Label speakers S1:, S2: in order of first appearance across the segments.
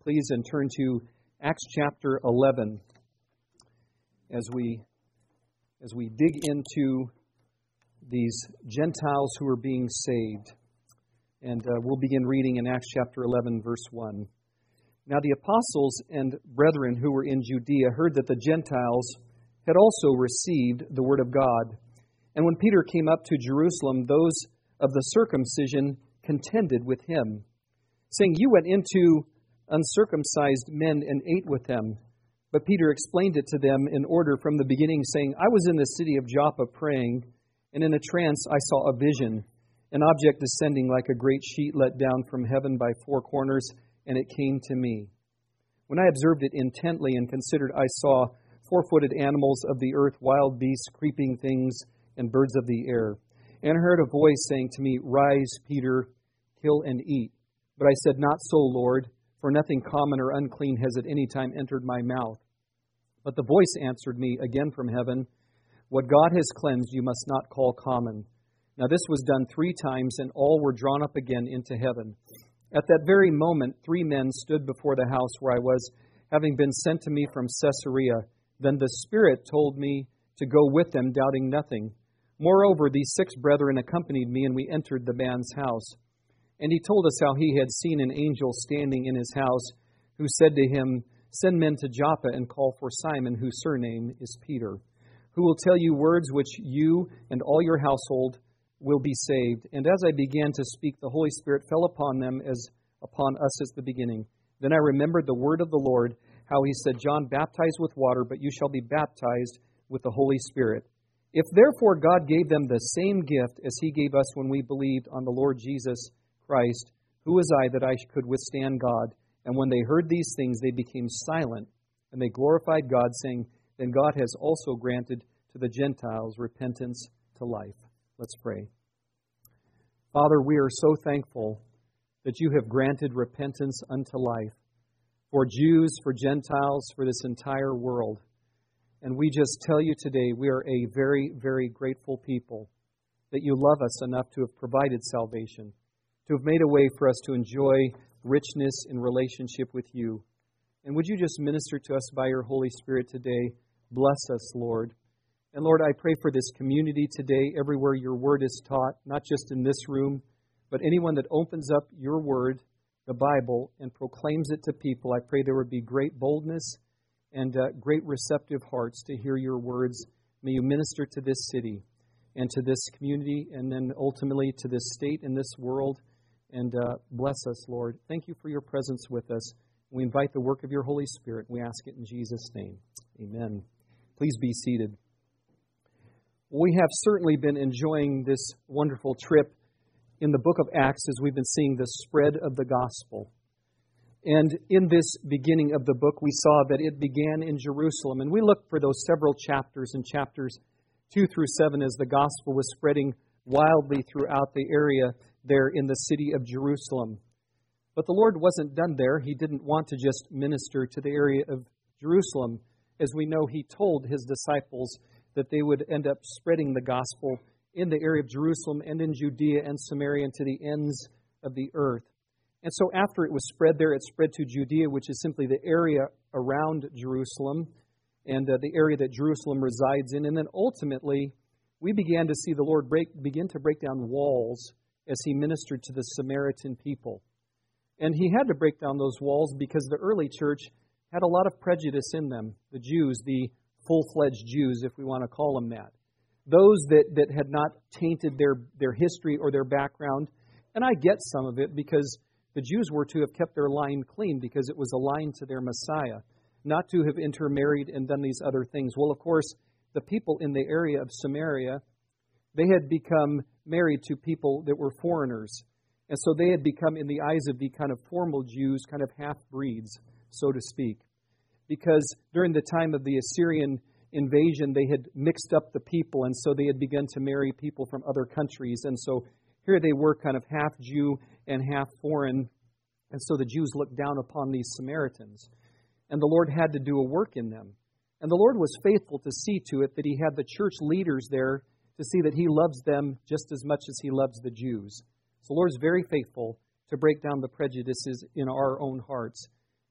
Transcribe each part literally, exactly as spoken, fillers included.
S1: please, and turn to Acts chapter eleven as we as we dig into these Gentiles who are being saved. And uh, we'll begin reading in Acts chapter eleven, verse one. Now the apostles and brethren who were in Judea heard that the Gentiles had also received the word of God. And when Peter came up to Jerusalem, those of the circumcision contended with him, saying, "You went into uncircumcised men and ate with them." But Peter explained it to them in order from the beginning, saying, "I was in the city of Joppa praying, and in a trance I saw a vision, an object descending like a great sheet let down from heaven by four corners, and it came to me. When I observed it intently and considered, I saw four-footed animals of the earth, wild beasts, creeping things, and birds of the air. And I heard a voice saying to me, 'Rise, Peter, kill and eat.' But I said, 'Not so, Lord, for nothing common or unclean has at any time entered my mouth.' But the voice answered me again from heaven, 'What God has cleansed you must not call common.' Now this was done three times, and all were drawn up again into heaven. At that very moment, three men stood before the house where I was, having been sent to me from Caesarea. Then the Spirit told me to go with them, doubting nothing. Moreover, these six brethren accompanied me, and we entered the man's house. And he told us how he had seen an angel standing in his house, who said to him, 'Send men to Joppa and call for Simon, whose surname is Peter, who will tell you words which you and all your household will be saved.' And as I began to speak, the Holy Spirit fell upon them as upon us as the beginning. Then I remembered the word of the Lord, how he said, 'John baptized with water, but you shall be baptized with the Holy Spirit.' If therefore God gave them the same gift as he gave us when we believed on the Lord Jesus Christ, who was I that I could withstand God?" And when they heard these things, they became silent, and they glorified God, saying, "Then God has also granted to the Gentiles repentance to life." Let's pray. Father, we are so thankful that you have granted repentance unto life for Jews, for Gentiles, for this entire world. And we just tell you today, we are a very, very grateful people that you love us enough to have provided salvation, to have made a way for us to enjoy richness in relationship with you. And would you just minister to us by your Holy Spirit today? Bless us, Lord. And Lord, I pray for this community today, everywhere your word is taught, not just in this room, but anyone that opens up your word, the Bible, and proclaims it to people. I pray there would be great boldness and uh, great receptive hearts to hear your words. May you minister to this city and to this community, and then ultimately to this state and this world. And uh, bless us, Lord. Thank you for your presence with us. We invite the work of your Holy Spirit. We ask it in Jesus' name. Amen. Please be seated. We have certainly been enjoying this wonderful trip in the book of Acts as we've been seeing the spread of the gospel. And in this beginning of the book, we saw that it began in Jerusalem. And we looked for those several chapters in chapters two through seven as the gospel was spreading wildly throughout the area there in the city of Jerusalem. But the Lord wasn't done there. He didn't want to just minister to the area of Jerusalem. As we know, He told His disciples that they would end up spreading the gospel in the area of Jerusalem and in Judea and Samaria and to the ends of the earth. And so after it was spread there, it spread to Judea, which is simply the area around Jerusalem and uh, the area that Jerusalem resides in. And then ultimately, we began to see the Lord break, begin to break down walls as He ministered to the Samaritan people. And He had to break down those walls because the early church had a lot of prejudice in them. The Jews, the full-fledged Jews, if we want to call them that. Those that, that had not tainted their, their history or their background. And I get some of it because the Jews were to have kept their line clean because it was aligned to their Messiah, not to have intermarried and done these other things. Well, of course, the people in the area of Samaria, they had become married to people that were foreigners. And so they had become, in the eyes of the kind of formal Jews, kind of half-breeds, so to speak. Because during the time of the Assyrian invasion, they had mixed up the people, and so they had begun to marry people from other countries. And so here they were kind of half Jew and half foreign. And so the Jews looked down upon these Samaritans. And the Lord had to do a work in them. And the Lord was faithful to see to it that He had the church leaders there to see that He loves them just as much as He loves the Jews. So the Lord is very faithful to break down the prejudices in our own hearts.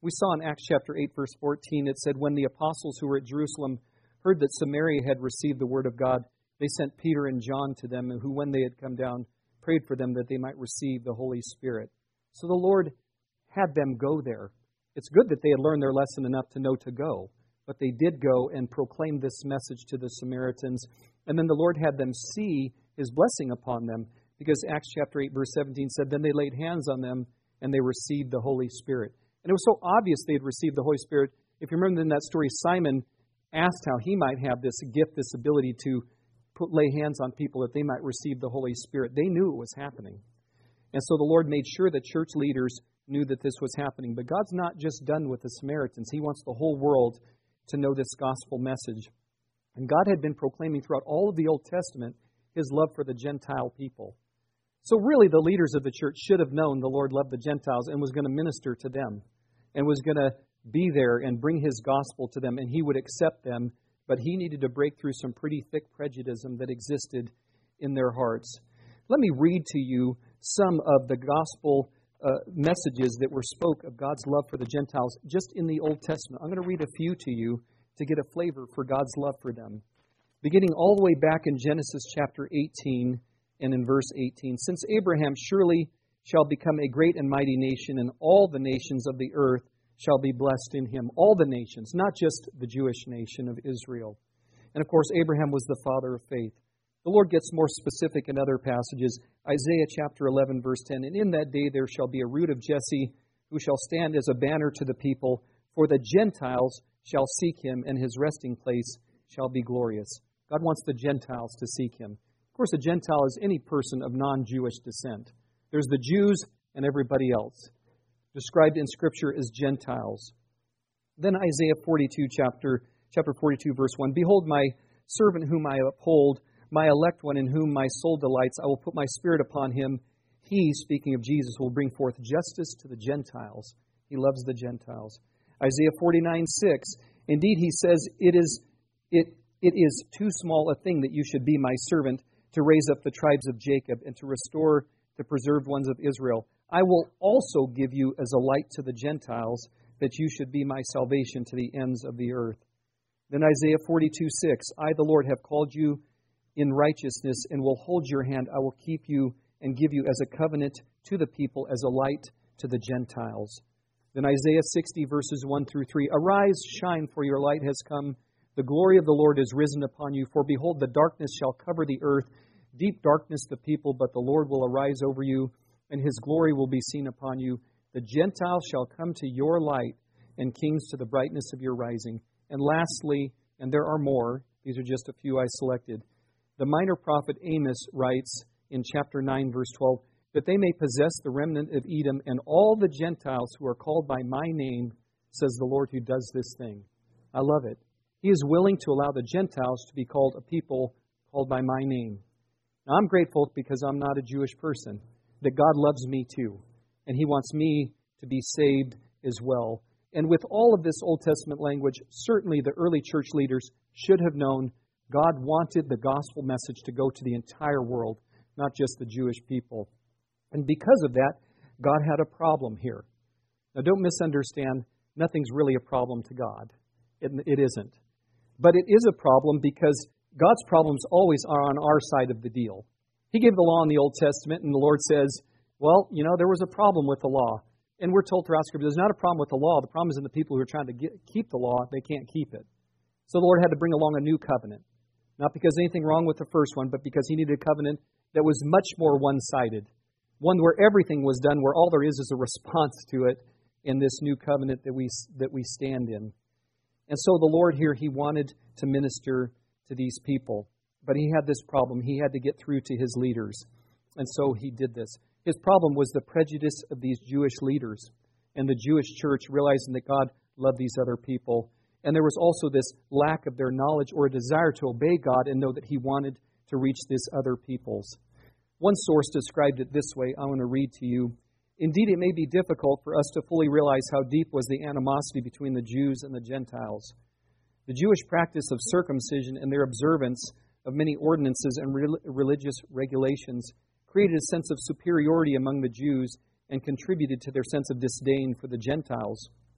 S1: We saw in Acts chapter eight, verse fourteen, it said, when the apostles who were at Jerusalem heard that Samaria had received the word of God, they sent Peter and John to them, who, when they had come down, prayed for them that they might receive the Holy Spirit. So the Lord had them go there. It's good that they had learned their lesson enough to know to go, but they did go and proclaim this message to the Samaritans. And then the Lord had them see His blessing upon them, because Acts chapter eight, verse seventeen said, then they laid hands on them and they received the Holy Spirit. And it was so obvious they had received the Holy Spirit. If you remember in that story, Simon asked how he might have this gift, this ability to put, lay hands on people that they might receive the Holy Spirit. They knew it was happening. And so the Lord made sure that church leaders knew that this was happening. But God's not just done with the Samaritans. He wants the whole world to know this gospel message. And God had been proclaiming throughout all of the Old Testament His love for the Gentile people. So really the leaders of the church should have known the Lord loved the Gentiles and was going to minister to them and was going to be there and bring His gospel to them, and He would accept them, but He needed to break through some pretty thick prejudice that existed in their hearts. Let me read to you some of the gospel uh, messages that were spoke of God's love for the Gentiles just in the Old Testament. I'm going to read a few to you to get a flavor for God's love for them. Beginning all the way back in Genesis chapter eighteen and in verse eighteen. Since Abraham surely shall become a great and mighty nation, and all the nations of the earth shall be blessed in him. All the nations, not just the Jewish nation of Israel. And of course, Abraham was the father of faith. The Lord gets more specific in other passages. Isaiah chapter eleven, verse ten. And in that day there shall be a root of Jesse, who shall stand as a banner to the people. For the Gentiles shall seek him, and his resting place shall be glorious. God wants the Gentiles to seek him. Of course, a Gentile is any person of non-Jewish descent. There's the Jews and everybody else, described in Scripture as Gentiles. Then Isaiah forty-two, chapter, chapter forty-two, verse one. Behold, my servant whom I uphold, my elect one in whom my soul delights. I will put my spirit upon him. He, speaking of Jesus, will bring forth justice to the Gentiles. He loves the Gentiles. Isaiah forty-nine, six. Indeed, he says, it is, it, it is too small a thing that you should be my servant, to raise up the tribes of Jacob and to restore the preserved ones of Israel. I will also give you as a light to the Gentiles, that you should be my salvation to the ends of the earth. Then Isaiah forty-two, six. I, the Lord, have called you in righteousness and will hold your hand. I will keep you and give you as a covenant to the people, as a light to the Gentiles. Then Isaiah sixty, verses one through three. Arise, shine, for your light has come. The glory of the Lord is risen upon you. For behold, the darkness shall cover the earth, deep darkness the people, but the Lord will arise over you, and His glory will be seen upon you. The Gentiles shall come to your light, and kings to the brightness of your rising. And lastly, and there are more, these are just a few I selected, the minor prophet Amos writes in chapter nine, verse twelve, that they may possess the remnant of Edom and all the Gentiles who are called by my name, says the Lord who does this thing. I love it. He is willing to allow the Gentiles to be called a people called by my name. Now, I'm grateful because I'm not a Jewish person, that God loves me too, and He wants me to be saved as well. And with all of this Old Testament language, certainly the early church leaders should have known God wanted the gospel message to go to the entire world, not just the Jewish people. And because of that, God had a problem here. Now, don't misunderstand, nothing's really a problem to God. It, it isn't. But it is a problem because God's problems always are on our side of the deal. He gave the law in the Old Testament, and the Lord says, well, you know, there was a problem with the law. And we're told throughout Scripture, there's not a problem with the law. The problem is in the people who are trying to get, keep the law, they can't keep it. So the Lord had to bring along a new covenant. Not because anything wrong with the first one, but because He needed a covenant that was much more one-sided. One where everything was done, where all there is is a response to it in this new covenant that we that we stand in. And so the Lord here, He wanted to minister to these people. But He had this problem. He had to get through to His leaders. And so He did this. His problem was the prejudice of these Jewish leaders and the Jewish church realizing that God loved these other people. And there was also this lack of their knowledge or a desire to obey God and know that He wanted to reach these other peoples. One source described it this way. I want to read to you. Indeed, it may be difficult for us to fully realize how deep was the animosity between the Jews and the Gentiles. The Jewish practice of circumcision and their observance of many ordinances and re- religious regulations created a sense of superiority among the Jews and contributed to their sense of disdain for the Gentiles.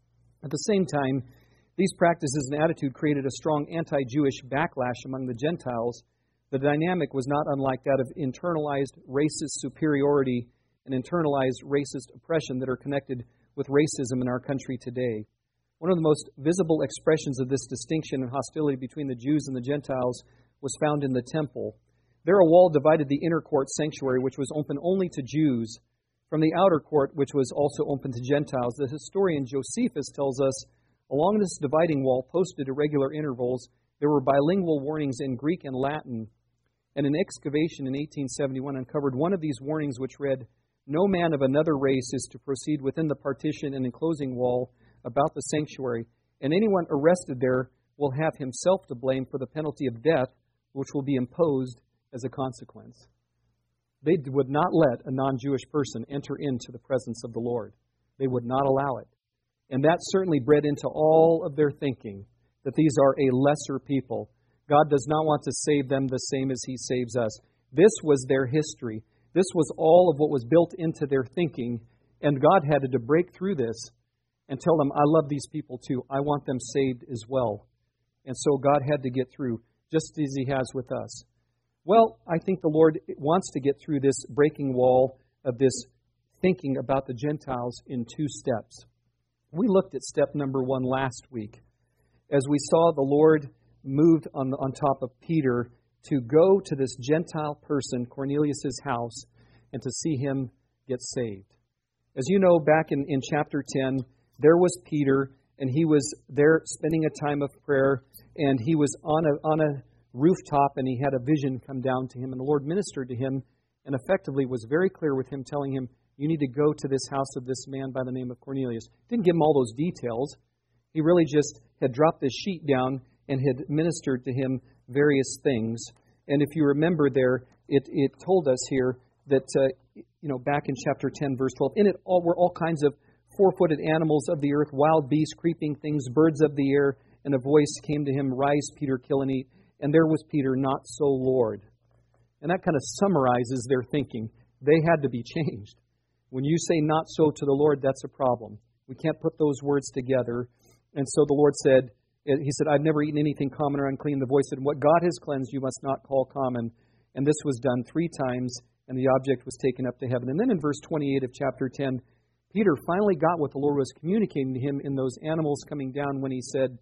S1: At the same time, these practices and attitude created a strong anti-Jewish backlash among the Gentiles. The dynamic was not unlike that of internalized racist superiority and internalized racist oppression that are connected with racism in our country today. One of the most visible expressions of this distinction and hostility between the Jews and the Gentiles was found in the temple. There a wall divided the inner court sanctuary, which was open only to Jews, from the outer court, which was also open to Gentiles. The historian Josephus tells us, along this dividing wall, posted at regular intervals, there were bilingual warnings in Greek and Latin. And an excavation in eighteen seventy-one uncovered one of these warnings, which read, "No man of another race is to proceed within the partition and enclosing wall about the sanctuary, and anyone arrested there will have himself to blame for the penalty of death, which will be imposed as a consequence." They would not let a non-Jewish person enter into the presence of the Lord. They would not allow it. And that certainly bred into all of their thinking, that these are a lesser people. God does not want to save them the same as He saves us. This was their history. This was all of what was built into their thinking. And God had to break through this and tell them, I love these people too. I want them saved as well. And so God had to get through, just as He has with us. Well, I think the Lord wants to get through this breaking wall of this thinking about the Gentiles in two steps. We looked at step number one last week as we saw the Lord moved on, the, on top of Peter to go to this Gentile person, Cornelius' house, and to see him get saved. As you know, back in, in chapter ten, there was Peter, and he was there spending a time of prayer, and he was on a, on a rooftop, and he had a vision come down to him, and the Lord ministered to him and effectively was very clear with him, telling him, you need to go to this house of this man by the name of Cornelius. Didn't give him all those details. He really just had dropped this sheet down and had ministered to him various things. And if you remember there, it, it told us here that, uh, you know, back in chapter ten, verse twelve, in it all were all kinds of four-footed animals of the earth, wild beasts, creeping things, birds of the air, and a voice came to him, rise, Peter, kill and eat. And there was Peter, not so, Lord. And that kind of summarizes their thinking. They had to be changed. When you say not so to the Lord, that's a problem. We can't put those words together. And so the Lord said, He said, I've never eaten anything common or unclean. The voice said, what God has cleansed, you must not call common. And this was done three times, and the object was taken up to heaven. And then in verse twenty-eight of chapter ten, Peter finally got what the Lord was communicating to him in those animals coming down when he said,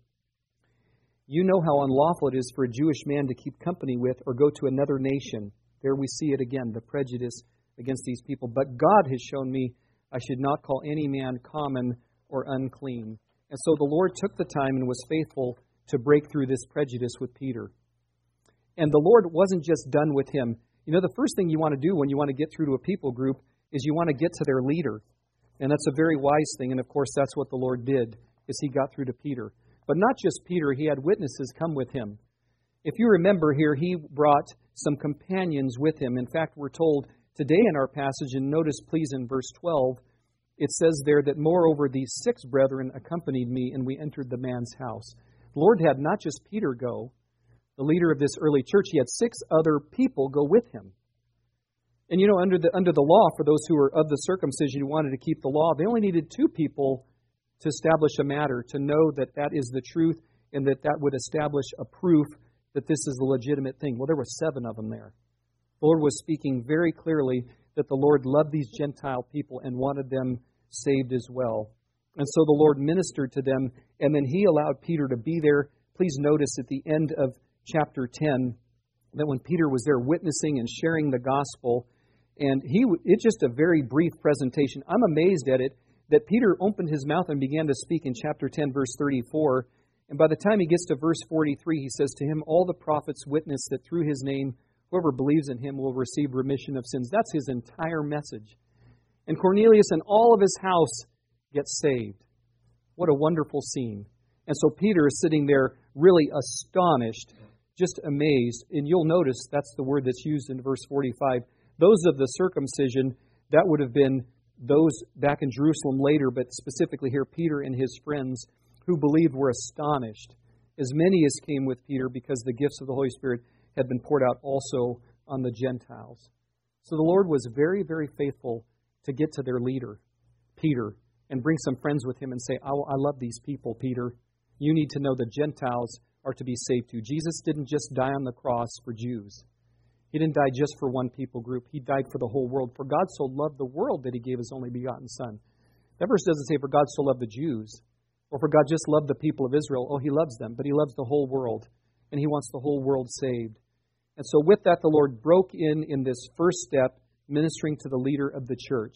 S1: you know how unlawful it is for a Jewish man to keep company with or go to another nation. There we see it again, the prejudice against these people. But God has shown me I should not call any man common or unclean. And so the Lord took the time and was faithful to break through this prejudice with Peter. And the Lord wasn't just done with him. You know, the first thing you want to do when you want to get through to a people group is you want to get to their leader. And that's a very wise thing. And of course, that's what the Lord did, is He got through to Peter. But not just Peter, He had witnesses come with Him. If you remember here, He brought some companions with Him. In fact, we're told today in our passage, and notice please in verse twelve, it says there that moreover these six brethren accompanied me, and we entered the man's house. The Lord had not just Peter go, the leader of this early church, He had six other people go with Him. And you know, under the under the law, for those who were of the circumcision who wanted to keep the law, they only needed two people to establish a matter, to know that that is the truth, and that that would establish a proof that this is a legitimate thing. Well, there were seven of them there. The Lord was speaking very clearly that the Lord loved these Gentile people and wanted them saved as well. And so the Lord ministered to them, and then He allowed Peter to be there. Please notice at the end of chapter ten that when Peter was there witnessing and sharing the gospel, and he it's just a very brief presentation. I'm amazed at it that Peter opened his mouth and began to speak in chapter ten, verse thirty-four. And by the time he gets to verse forty-three, he says, to him all the prophets witness that through His name whoever believes in Him will receive remission of sins. That's his entire message. And Cornelius and all of his house get saved. What a wonderful scene. And so Peter is sitting there really astonished, just amazed. And you'll notice that's the word that's used in verse forty-five. Those of the circumcision, that would have been those back in Jerusalem later, but specifically here, Peter and his friends who believed were astonished. As many as came with Peter because the gifts of the Holy Spirit had been poured out also on the Gentiles. So the Lord was very, very faithful to get to their leader, Peter, and bring some friends with him and say, oh, I love these people, Peter. You need to know the Gentiles are to be saved too. Jesus didn't just die on the cross for Jews. He didn't die just for one people group. He died for the whole world. For God so loved the world that he gave his only begotten Son. That verse doesn't say, for God so loved the Jews, or for God just loved the people of Israel. Oh, he loves them, but he loves the whole world, and he wants the whole world saved. And so with that, the Lord broke in in this first step, ministering to the leader of the church.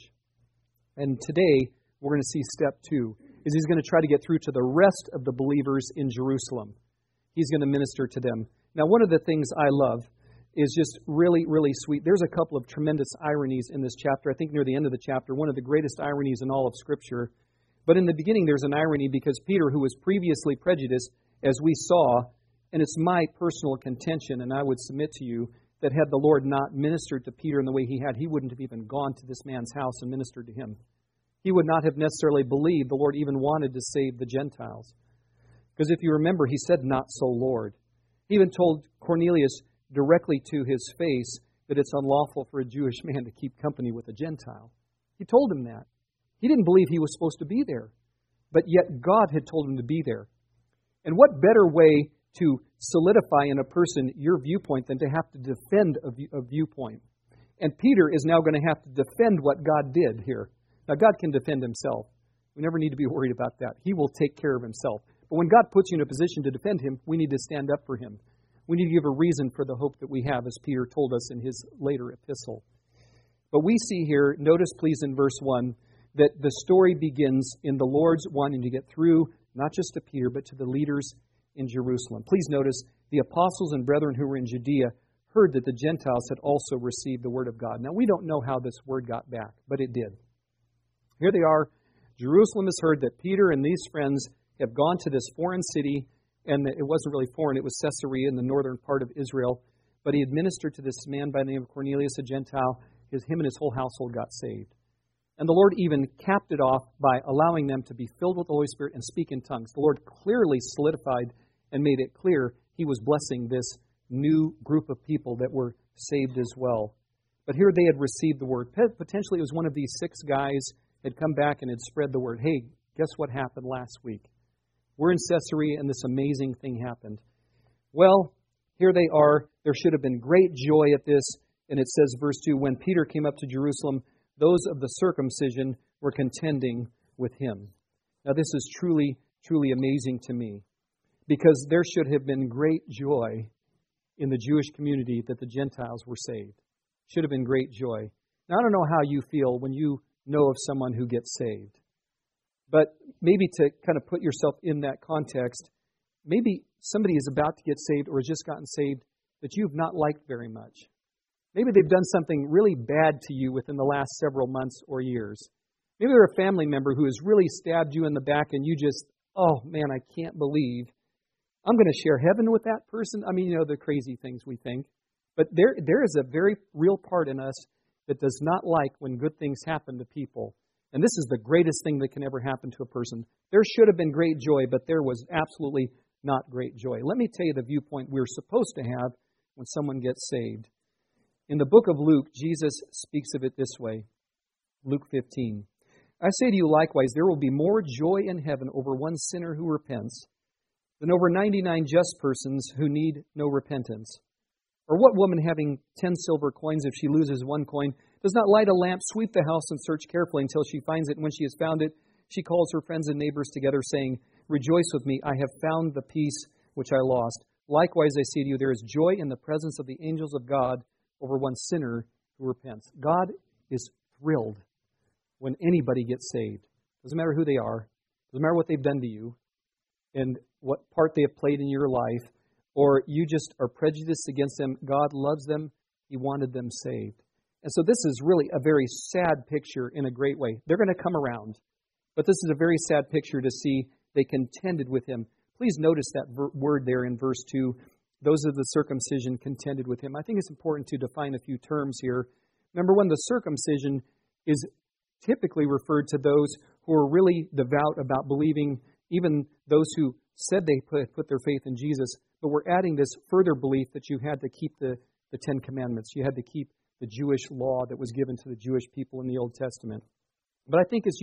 S1: And today, we're going to see step two, is he's going to try to get through to the rest of the believers in Jerusalem. He's going to minister to them. Now, one of the things I love is just really, really sweet. There's a couple of tremendous ironies in this chapter. I think near the end of the chapter, one of the greatest ironies in all of Scripture. But in the beginning, there's an irony because Peter, who was previously prejudiced, as we saw, and it's my personal contention, and I would submit to you, that had the Lord not ministered to Peter in the way he had, he wouldn't have even gone to this man's house and ministered to him. He would not have necessarily believed the Lord even wanted to save the Gentiles. Because if you remember, he said, not so, Lord. He even told Cornelius directly to his face that it's unlawful for a Jewish man to keep company with a Gentile. He told him that. He didn't believe he was supposed to be there. But yet God had told him to be there. And what better way to solidify in a person your viewpoint than to have to defend a, view, a viewpoint? And Peter is now going to have to defend what God did here. Now, God can defend himself. We never need to be worried about that. He will take care of himself. But when God puts you in a position to defend him, we need to stand up for him. We need to give a reason for the hope that we have, as Peter told us in his later epistle. But we see here, notice please in verse one, that the story begins in the Lord's wanting to get through, not just to Peter, but to the leaders in Jerusalem. Please notice, the apostles and brethren who were in Judea heard that the Gentiles had also received the word of God. Now, we don't know how this word got back, but it did. Here they are. Jerusalem has heard that Peter and these friends have gone to this foreign city, and it wasn't really foreign, it was Caesarea in the northern part of Israel. But he had ministered to this man by the name of Cornelius, a Gentile. His, him and his whole household got saved. And the Lord even capped it off by allowing them to be filled with the Holy Spirit and speak in tongues. The Lord clearly solidified and made it clear he was blessing this new group of people that were saved as well. But here they had received the word. Potentially it was one of these six guys had come back and had spread the word. Hey, guess what happened last week? We're in Caesarea and this amazing thing happened. Well, here they are. There should have been great joy at this. And it says, verse two, when Peter came up to Jerusalem, those of the circumcision were contending with him. Now this is truly, truly amazing to me. Because there should have been great joy in the Jewish community that the Gentiles were saved. Should have been great joy. Now I don't know how you feel when you know of someone who gets saved. But maybe to kind of put yourself in that context, maybe somebody is about to get saved or has just gotten saved that you've not liked very much. Maybe they've done something really bad to you within the last several months or years. Maybe they're a family member who has really stabbed you in the back and you just, oh man, I can't believe I'm going to share heaven with that person. I mean, you know, the crazy things we think. But there, there is a very real part in us that does not like when good things happen to people. And this is the greatest thing that can ever happen to a person. There should have been great joy, but there was absolutely not great joy. Let me tell you the viewpoint we're supposed to have when someone gets saved. In the book of Luke, Jesus speaks of it this way. Luke fifteen. I say to you likewise, there will be more joy in heaven over one sinner who repents than over ninety-nine just persons who need no repentance. Or what woman having ten silver coins, if she loses one coin, does not light a lamp, sweep the house, and search carefully until she finds it? And when she has found it, she calls her friends and neighbors together, saying, rejoice with me, I have found the piece which I lost. Likewise, I say to you, there is joy in the presence of the angels of God over one sinner who repents. God is thrilled when anybody gets saved. Doesn't matter who they are. Doesn't matter what they've done to you and what part they have played in your life, or you just are prejudiced against them. God loves them. He wanted them saved. And so this is really a very sad picture in a great way. They're going to come around. But this is a very sad picture to see they contended with him. Please notice that ver- word there in verse two. Those of the circumcision contended with him. I think it's important to define a few terms here. Number one, the circumcision is typically referred to those who are really devout about believing, even those who said they put, put their faith in Jesus, but we're adding this further belief that you had to keep the, the Ten Commandments. You had to keep the Jewish law that was given to the Jewish people in the Old Testament. But I think it's used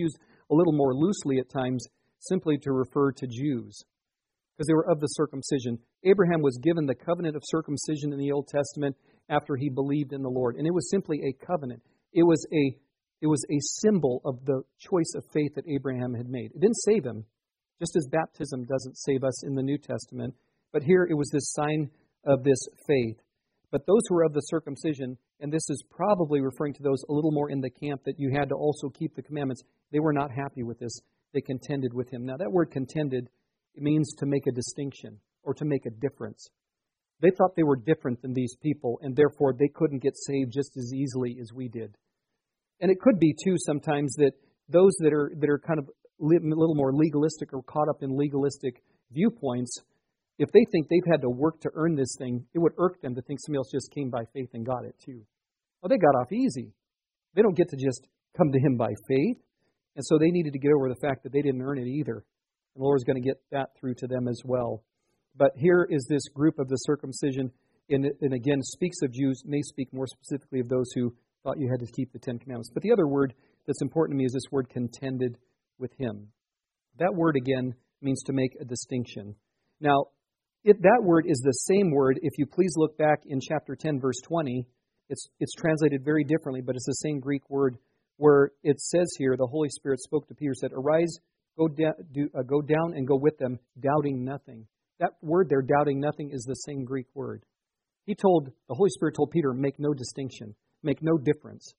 S1: a little more loosely at times, simply to refer to Jews, because they were of the circumcision. Abraham was given the covenant of circumcision in the Old Testament after he believed in the Lord. And it was simply a covenant. It was a, it was a symbol of the choice of faith that Abraham had made. It didn't save him, just as baptism doesn't save us in the New Testament. But here it was this sign of this faith. But those who were of the circumcision, and this is probably referring to those a little more in the camp that you had to also keep the commandments, they were not happy with this. They contended with him. Now that word contended, it means to make a distinction or to make a difference. They thought they were different than these people, and therefore they couldn't get saved just as easily as we did. And it could be, too, sometimes that those that are that are kind of a little more legalistic or caught up in legalistic viewpoints, if they think they've had to work to earn this thing, it would irk them to think somebody else just came by faith and got it, too. Well, they got off easy. They don't get to just come to Him by faith. And so they needed to get over the fact that they didn't earn it either. And the Lord's going to get that through to them as well. But here is this group of the circumcision, and, and again, speaks of Jews, may speak more specifically of those who thought you had to keep the Ten Commandments. But the other word that's important to me is this word contended with Him. That word, again, means to make a distinction. Now, it, that word is the same word. If you please look back in chapter ten, verse twenty, it's, it's translated very differently, but it's the same Greek word where it says here, the Holy Spirit spoke to Peter, said, "Arise, go, da- do, uh, go down and go with them, doubting nothing." That word there, doubting nothing, is the same Greek word. He told, the Holy Spirit told Peter, make no distinction, make no difference.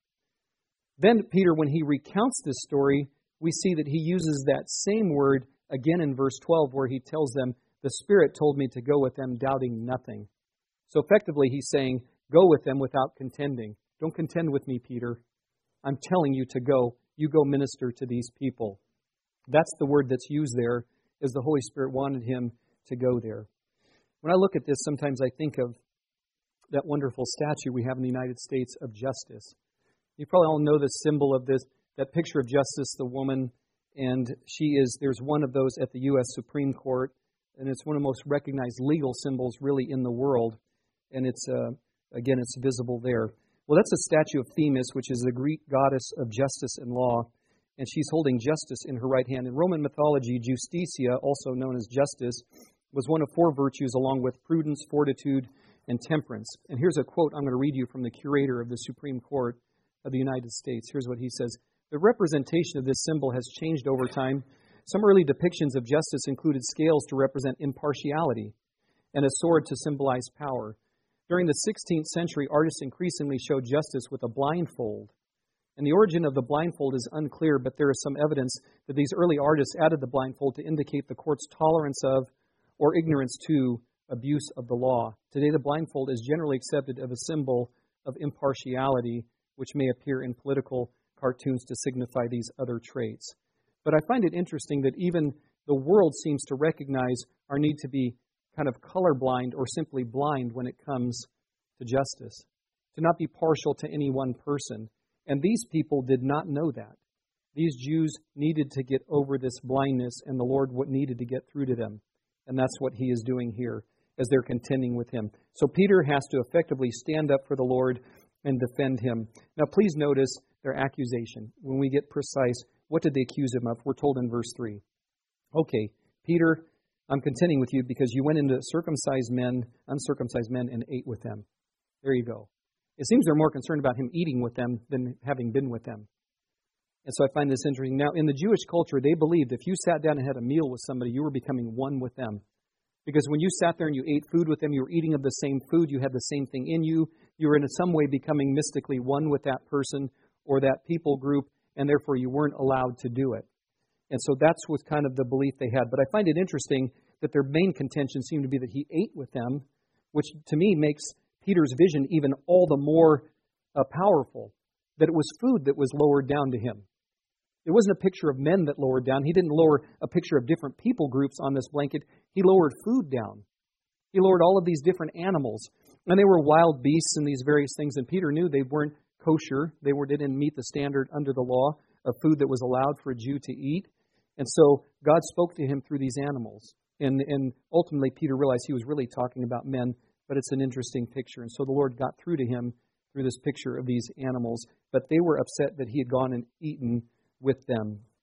S1: Then Peter, when he recounts this story, we see that he uses that same word again in verse twelve, where he tells them, the Spirit told me to go with them, doubting nothing. So effectively he's saying, go with them without contending. Don't contend with me, Peter. I'm telling you to go. You go minister to these people. That's the word that's used there, as the Holy Spirit wanted him to go there. When I look at this, sometimes I think of that wonderful statue we have in the United States of Justice. You probably all know the symbol of this, that picture of Justice, the woman, and she is, there's one of those at the U S Supreme Court, and it's one of the most recognized legal symbols really in the world, and it's, uh, again, it's visible there. Well, that's a statue of Themis, which is the Greek goddess of justice and law, and she's holding justice in her right hand. In Roman mythology, Justitia, also known as justice, was one of four virtues along with prudence, fortitude, and temperance. And here's a quote I'm going to read you from the curator of the Supreme Court of the United States. Here's what he says. The representation of this symbol has changed over time. Some early depictions of justice included scales to represent impartiality and a sword to symbolize power. During the sixteenth century, artists increasingly showed justice with a blindfold. And the origin of the blindfold is unclear, but there is some evidence that these early artists added the blindfold to indicate the court's tolerance of or ignorance to abuse of the law. Today, the blindfold is generally accepted as a symbol of impartiality, which may appear in political cartoons to signify these other traits. But I find it interesting that even the world seems to recognize our need to be kind of colorblind or simply blind when it comes to justice, to not be partial to any one person. And these people did not know that. These Jews needed to get over this blindness, and the Lord needed to get through to them. And that's what He is doing here as they're contending with Him. So Peter has to effectively stand up for the Lord and defend Him. Now please notice their accusation. When we get precise, what did they accuse Him of? We're told in verse three. Okay, Peter, I'm contending with you because you went into circumcised men, uncircumcised men, and ate with them. There you go. It seems they're more concerned about Him eating with them than having been with them. And so I find this interesting. Now, in the Jewish culture, they believed if you sat down and had a meal with somebody, you were becoming one with them. Because when you sat there and you ate food with them, you were eating of the same food, you had the same thing in you, you were in some way becoming mystically one with that person or that people group, and therefore you weren't allowed to do it. And so that's what kind of the belief they had. But I find it interesting that their main contention seemed to be that He ate with them, which to me makes Peter's vision even all the more uh, powerful, that it was food that was lowered down to him. It wasn't a picture of men that lowered down. He didn't lower a picture of different people groups on this blanket. He lowered food down. He lowered all of these different animals. And they were wild beasts and these various things. And Peter knew they weren't kosher. They, were, they didn't meet the standard under the law of food that was allowed for a Jew to eat. And so God spoke to him through these animals. And, and ultimately Peter realized he was really talking about men. But it's an interesting picture. And so the Lord got through to him through this picture of these animals. But they were upset that he had gone and eaten with them.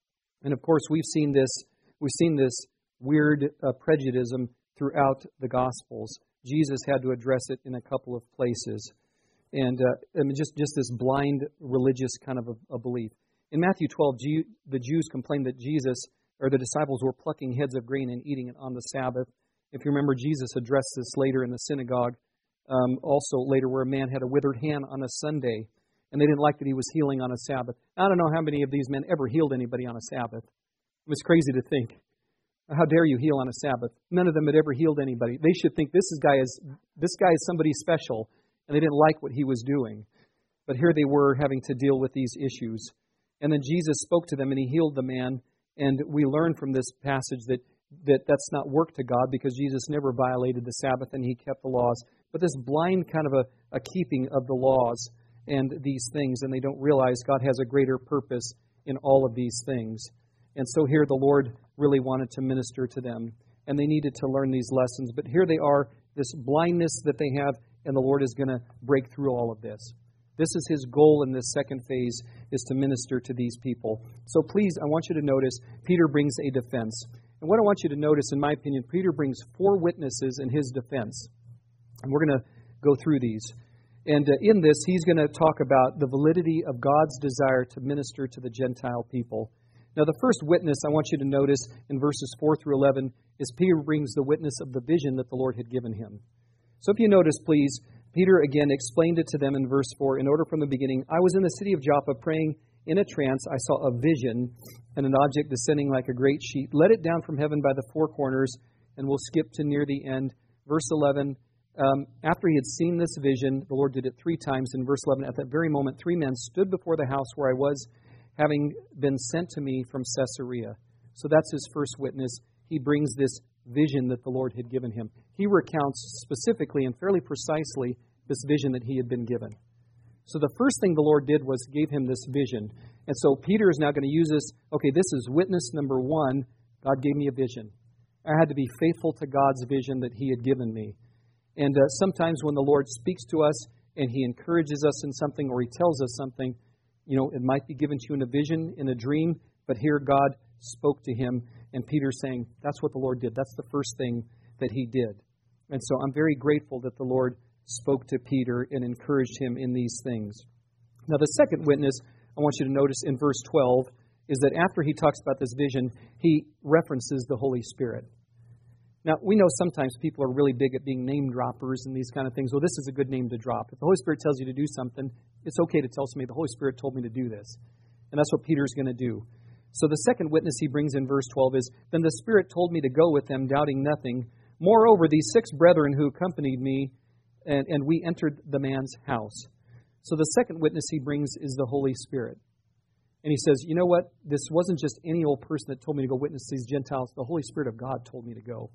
S1: And of course, we've seen this, we've seen this weird uh, prejudice throughout the Gospels. Jesus had to address it in a couple of places. And uh, I mean, just, just this blind religious kind of a, a belief. In Matthew twelve, G- the Jews complained that Jesus, or the disciples, were plucking heads of grain and eating it on the Sabbath. If you remember, Jesus addressed this later in the synagogue, um, also later where a man had a withered hand on a Sunday, and they didn't like that he was healing on a Sabbath. I don't know how many of these men ever healed anybody on a Sabbath. It was crazy to think. How dare you heal on a Sabbath? None of them had ever healed anybody. They should think this is guy is this guy is somebody special, and they didn't like what he was doing. But here they were having to deal with these issues. And then Jesus spoke to them, and he healed the man. And we learn from this passage that, that that's not work to God, because Jesus never violated the Sabbath and he kept the laws. But this blind kind of a, a keeping of the laws and these things, and they don't realize God has a greater purpose in all of these things. And so here the Lord really wanted to minister to them, and they needed to learn these lessons. But here they are, this blindness that they have, and the Lord is going to break through all of this. This is His goal in this second phase, is to minister to these people. So please, I want you to notice, Peter brings a defense. And what I want you to notice, in my opinion, Peter brings four witnesses in his defense. And we're going to go through these. And uh, in this, he's going to talk about the validity of God's desire to minister to the Gentile people. Now, the first witness I want you to notice in verses four through eleven is Peter brings the witness of the vision that the Lord had given him. So if you notice, please, Peter again explained it to them in verse four. In order from the beginning, I was in the city of Joppa praying in a trance. I saw a vision and an object descending like a great sheet. Let it down from heaven by the four corners, and we'll skip to near the end. Verse eleven, um, after he had seen this vision, the Lord did it three times. In verse eleven, at that very moment, three men stood before the house where I was, having been sent to me from Caesarea. So that's his first witness. He brings this vision that the Lord had given him. He recounts specifically and fairly precisely this vision that he had been given. So the first thing the Lord did was gave him this vision. And so Peter is now going to use this. Okay, this is witness number one. God gave me a vision. I had to be faithful to God's vision that He had given me. And uh, sometimes when the Lord speaks to us and He encourages us in something, or He tells us something, you know, it might be given to you in a vision, in a dream, but here God spoke to him. And Peter's saying, that's what the Lord did. That's the first thing that He did. And so I'm very grateful that the Lord spoke to Peter and encouraged him in these things. Now, the second witness I want you to notice in verse twelve is that after he talks about this vision, he references the Holy Spirit. Now, we know sometimes people are really big at being name droppers and these kind of things. Well, this is a good name to drop. If the Holy Spirit tells you to do something, it's okay to tell somebody, the Holy Spirit told me to do this. And that's what Peter's going to do. So the second witness he brings in verse twelve is, then the Spirit told me to go with them, doubting nothing. Moreover, these six brethren who accompanied me, and, and we entered the man's house. So the second witness he brings is the Holy Spirit. And he says, you know what? This wasn't just any old person that told me to go witness these Gentiles. The Holy Spirit of God told me to go.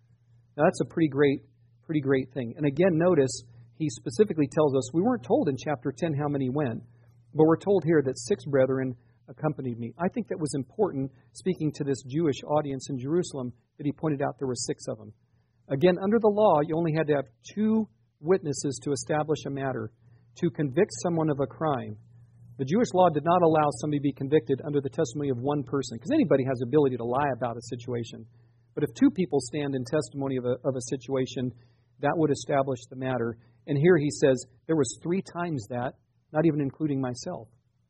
S1: Now that's a pretty great, pretty great thing. And again, notice he specifically tells us, we weren't told in chapter ten how many went, but we're told here that six brethren accompanied me. I think that was important, speaking to this Jewish audience in Jerusalem, that he pointed out there were six of them. Again, under the law, you only had to have two witnesses to establish a matter, to convict someone of a crime. The Jewish law did not allow somebody to be convicted under the testimony of one person, because anybody has the ability to lie about a situation. But if two people stand in testimony of a, of a situation, that would establish the matter. And here he says there was three times that, not even including myself.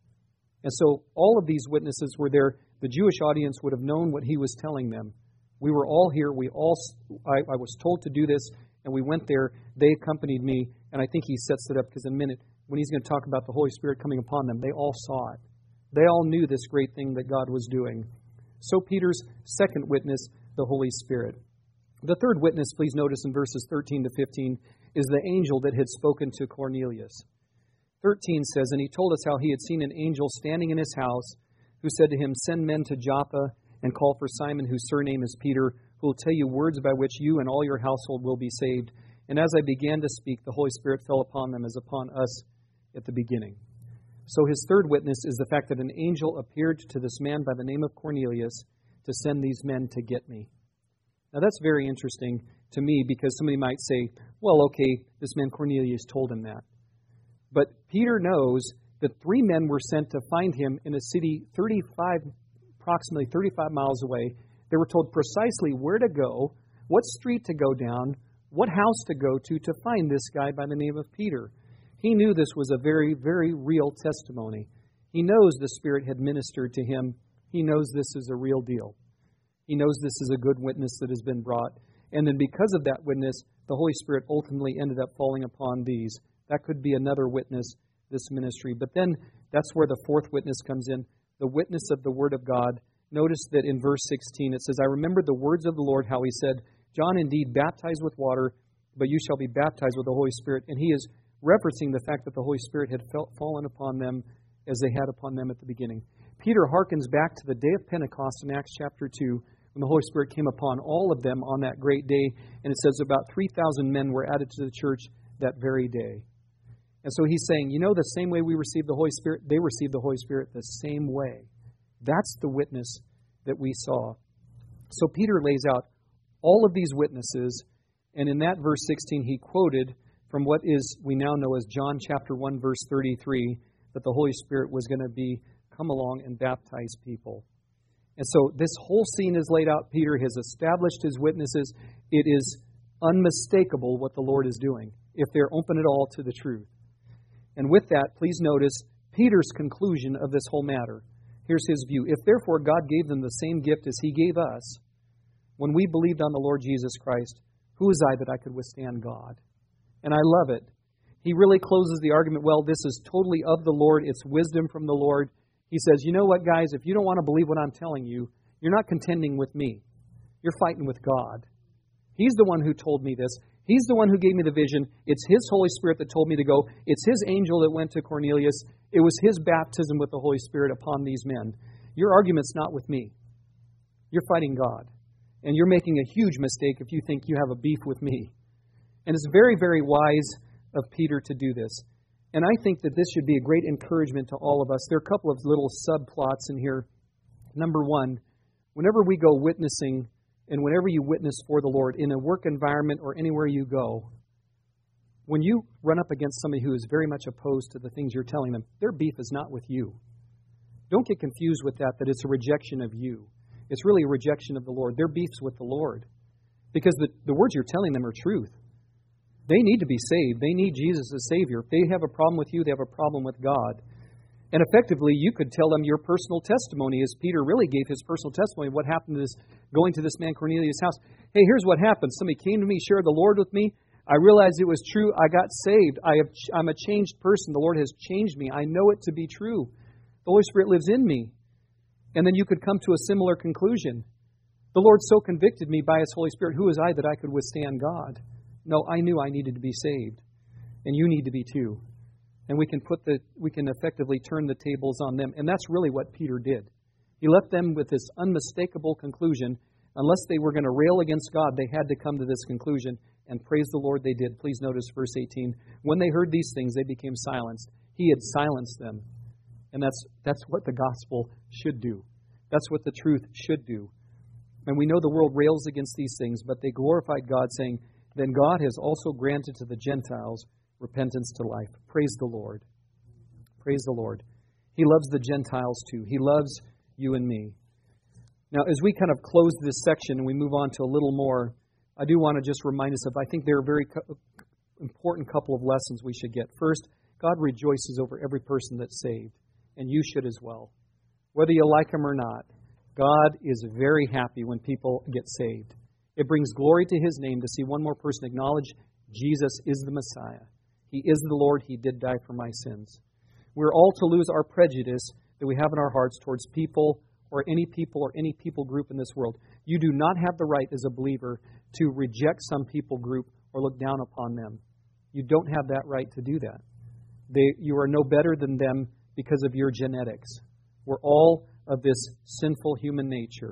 S1: And so all of these witnesses were there. The Jewish audience would have known what he was telling them. We were all here. We all. I, I was told to do this, and we went there. They accompanied me, and I think he sets it up because in a minute, when he's going to talk about the Holy Spirit coming upon them, they all saw it. They all knew this great thing that God was doing. So Peter's second witness, the Holy Spirit. The third witness, please notice in verses thirteen to fifteen, is the angel that had spoken to Cornelius. thirteen says, and he told us how he had seen an angel standing in his house, who said to him, send men to Joppa and call for Simon, whose surname is Peter, who will tell you words by which you and all your household will be saved. And as I began to speak, the Holy Spirit fell upon them as upon us at the beginning. So his third witness is the fact that an angel appeared to this man by the name of Cornelius to send these men to get me. Now that's very interesting to me, because somebody might say, well, okay, this man Cornelius told him that. But Peter knows that three men were sent to find him in a city thirty-five approximately thirty-five miles away. They were told precisely where to go, what street to go down, what house to go to to find this guy by the name of Peter. He knew this was a very, very real testimony. He knows the Spirit had ministered to him. He knows this is a real deal. He knows this is a good witness that has been brought. And then because of that witness, the Holy Spirit ultimately ended up falling upon these. That could be another witness, this ministry. But then that's where the fourth witness comes in, the witness of the Word of God. Notice that in verse sixteen it says, I remembered the words of the Lord, how He said, John indeed baptized with water, but you shall be baptized with the Holy Spirit. And He is referencing the fact that the Holy Spirit had felt, fallen upon them as they had upon them at the beginning. Peter harkens back to the day of Pentecost in Acts chapter two, when the Holy Spirit came upon all of them on that great day. And it says about three thousand men were added to the church that very day. And so he's saying, you know, the same way we received the Holy Spirit, they received the Holy Spirit the same way. That's the witness that we saw. So Peter lays out all of these witnesses, and in that verse sixteen, he quoted from what is we now know as John chapter one, verse thirty-three, that the Holy Spirit was going to be come along and baptize people. And so this whole scene is laid out. Peter has established his witnesses. It is unmistakable what the Lord is doing, if they're open at all to the truth. And with that, please notice Peter's conclusion of this whole matter. Here's his view. If therefore God gave them the same gift as He gave us, when we believed on the Lord Jesus Christ, who is I that I could withstand God? And I love it. He really closes the argument, well, this is totally of the Lord. It's wisdom from the Lord. He says, you know what, guys, if you don't want to believe what I'm telling you, you're not contending with me. You're fighting with God. He's the one who told me this. He's the one who gave me the vision. It's His Holy Spirit that told me to go. It's His angel that went to Cornelius. It was His baptism with the Holy Spirit upon these men. Your argument's not with me. You're fighting God. And you're making a huge mistake if you think you have a beef with me. And it's very, very wise of Peter to do this. And I think that this should be a great encouragement to all of us. There are a couple of little subplots in here. Number one, whenever we go witnessing, and whenever you witness for the Lord in a work environment or anywhere you go, when you run up against somebody who is very much opposed to the things you're telling them, their beef is not with you. Don't get confused with that, that it's a rejection of you. It's really a rejection of the Lord. Their beef's with the Lord. Because the, the words you're telling them are truth. They need to be saved. They need Jesus as Savior. If they have a problem with you, they have a problem with God. And effectively, you could tell them your personal testimony, as Peter really gave his personal testimony of what happened to this, going to this man Cornelius' house. Hey, here's what happened. Somebody came to me, shared the Lord with me. I realized it was true. I got saved. I have, I'm a changed person. The Lord has changed me. I know it to be true. The Holy Spirit lives in me. And then you could come to a similar conclusion. The Lord so convicted me by His Holy Spirit. Who is I that I could withstand God? No, I knew I needed to be saved. And you need to be too. And we can put the we can effectively turn the tables on them. And that's really what Peter did. He left them with this unmistakable conclusion. Unless they were going to rail against God, they had to come to this conclusion. And praise the Lord, they did. Please notice verse eighteen. When they heard these things, they became silenced. He had silenced them. And that's that's what the gospel should do. That's what the truth should do. And we know the world rails against these things, but they glorified God, saying, then God has also granted to the Gentiles repentance to life. Praise the Lord. Praise the Lord. He loves the Gentiles too. He loves you and me. Now, as we kind of close this section and we move on to a little more, I do want to just remind us of, I think there are a very co- important couple of lessons we should get. First, God rejoices over every person that's saved, and you should as well. Whether you like Him or not, God is very happy when people get saved. It brings glory to His name to see one more person acknowledge Jesus is the Messiah. He is the Lord. He did die for my sins. We're all to lose our prejudice that we have in our hearts towards people or any people or any people group in this world. You do not have the right as a believer to reject some people group or look down upon them. You don't have that right to do that. They, you are no better than them because of your genetics. We're all of this sinful human nature.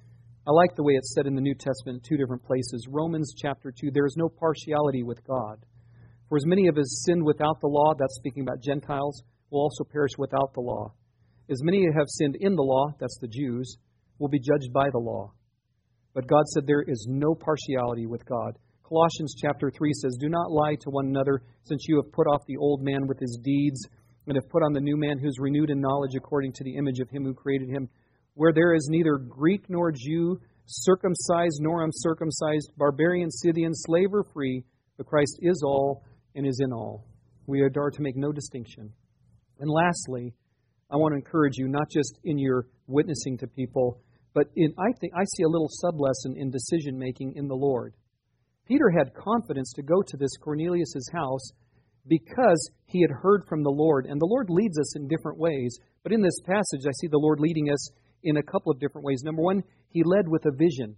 S1: I like the way it's said in the New Testament in two different places. Romans chapter two, there is no partiality with God. For as many of us sinned without the law, that's speaking about Gentiles, will also perish without the law. As many have sinned in the law, that's the Jews, will be judged by the law. But God said there is no partiality with God. Colossians chapter three says, do not lie to one another, since you have put off the old man with his deeds, and have put on the new man who is renewed in knowledge according to the image of Him who created him. where there is neither Greek nor Jew, circumcised nor uncircumcised, barbarian, Scythian, slave or free, but Christ is all and is in all. We are to make no distinction. And lastly, I want to encourage you, not just in your witnessing to people, but in I think I see a little sub-lesson in decision-making in the Lord. Peter had confidence to go to this Cornelius' house because he had heard from the Lord. And the Lord leads us in different ways. But in this passage, I see the Lord leading us in a couple of different ways. Number one, He led with a vision.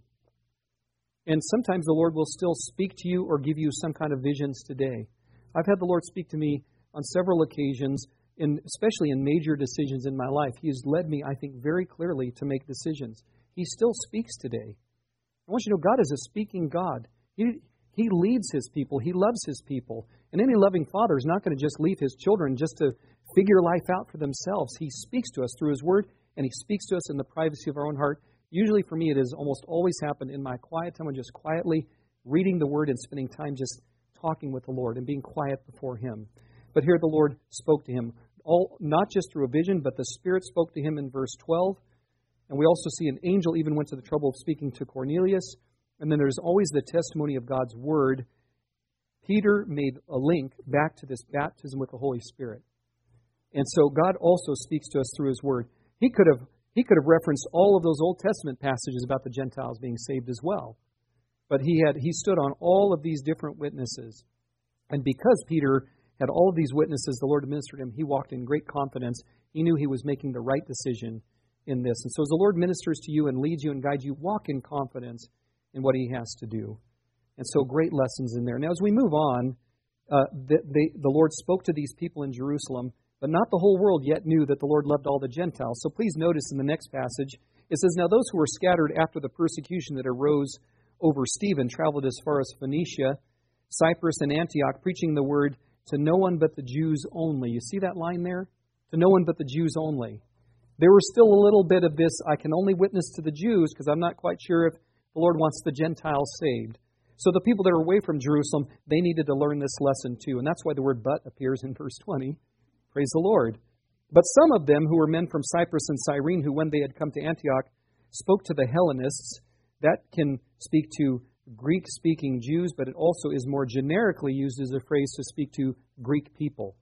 S1: And sometimes the Lord will still speak to you or give you some kind of visions today. I've had the Lord speak to me on several occasions, in, especially in major decisions in my life. He has led me, I think, very clearly to make decisions. He still speaks today. I want you to know God is a speaking God. He, he leads His people. He loves His people. And any loving father is not going to just leave his children just to figure life out for themselves. He speaks to us through His Word, and He speaks to us in the privacy of our own heart. Usually for me, it has almost always happened in my quiet time, when just quietly reading the Word and spending time just talking with the Lord and being quiet before Him. But here the Lord spoke to him, all not just through a vision, but the Spirit spoke to him in verse twelve. And we also see an angel even went to the trouble of speaking to Cornelius. And then there's always the testimony of God's Word. Peter made a link back to this baptism with the Holy Spirit. And so God also speaks to us through His Word. He could have He could have referenced all of those Old Testament passages about the Gentiles being saved as well. But he had he stood on all of these different witnesses. And because Peter had all of these witnesses, the Lord administered him, he walked in great confidence. He knew he was making the right decision in this. And so as the Lord ministers to you and leads you and guides you, walk in confidence in what He has to do. And so great lessons in there. Now as we move on, uh, the, they, the Lord spoke to these people in Jerusalem, but not the whole world yet knew that the Lord loved all the Gentiles. So please notice in the next passage, it says, "Now those who were scattered after the persecution that arose over Stephen traveled as far as Phoenicia, Cyprus, and Antioch, preaching the word to no one but the Jews only." You see that line there? To no one but the Jews only. There was still a little bit of this, I can only witness to the Jews because I'm not quite sure if the Lord wants the Gentiles saved. So the people that are away from Jerusalem, they needed to learn this lesson too. And that's why the word "but" appears in verse twenty. Praise the Lord. "But some of them who were men from Cyprus and Cyrene, who when they had come to Antioch, spoke to the Hellenists." That can speak to Greek-speaking Jews, but it also is more generically used as a phrase to speak to Greek people.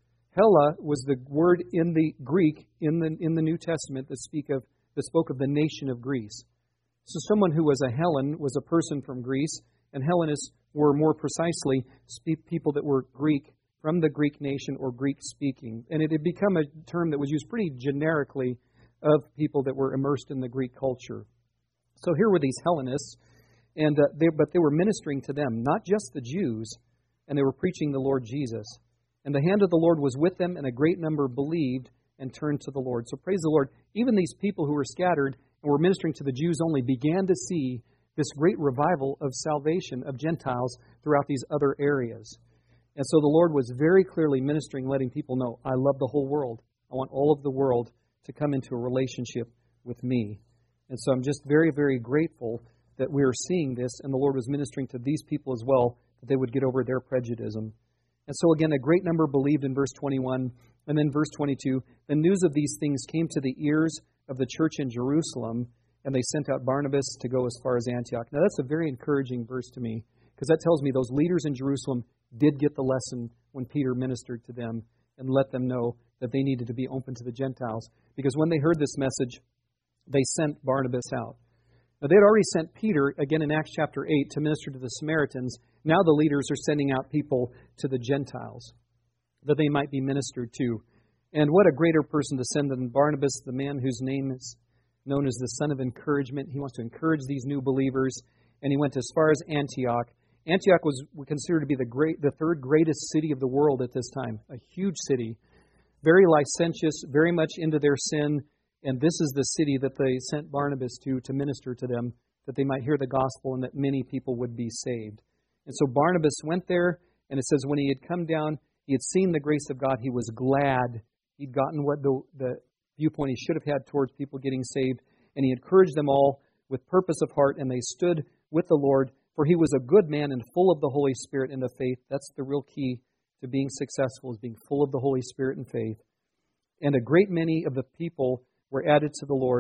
S1: Hella was the word in the Greek in the in the New Testament that speak of that spoke of the nation of Greece. So someone who was a Hellen was a person from Greece, and Hellenists were more precisely people that were Greek, from the Greek nation or Greek-speaking. And it had become a term that was used pretty generically of people that were immersed in the Greek culture. So here were these Hellenists, and uh, they, but they were ministering to them, not just the Jews, and they were preaching the Lord Jesus. And the hand of the Lord was with them, and a great number believed and turned to the Lord. So praise the Lord. Even these people who were scattered and were ministering to the Jews only began to see this great revival of salvation of Gentiles throughout these other areas. And so the Lord was very clearly ministering, letting people know, I love the whole world. I want all of the world to come into a relationship with me. And so I'm just very, very grateful that we are seeing this, and the Lord was ministering to these people as well, that they would get over their prejudice. And so again, a great number believed in verse twenty-one. And then verse twenty-two, "The news of these things came to the ears of the church in Jerusalem, and they sent out Barnabas to go as far as Antioch." Now that's a very encouraging verse to me, because that tells me those leaders in Jerusalem did get the lesson when Peter ministered to them and let them know that they needed to be open to the Gentiles. Because when they heard this message, they sent Barnabas out. Now, they had already sent Peter, again in Acts chapter eight, to minister to the Samaritans. Now the leaders are sending out people to the Gentiles, that they might be ministered to. And what a greater person to send than Barnabas, the man whose name is known as the son of encouragement. He wants to encourage these new believers, and he went as far as Antioch. Antioch was considered to be the great, the third greatest city of the world at this time, a huge city, very licentious, very much into their sin. And this is the city that they sent Barnabas to, to minister to them, that they might hear the gospel and that many people would be saved. And so Barnabas went there, and it says when he had come down, he had seen the grace of God. He was glad. He'd gotten what the, the viewpoint he should have had towards people getting saved. And he encouraged them all with purpose of heart, and they stood with the Lord. For he was a good man and full of the Holy Spirit and of faith. That's the real key to being successful, is being full of the Holy Spirit and faith. And a great many of the people were added to the Lord,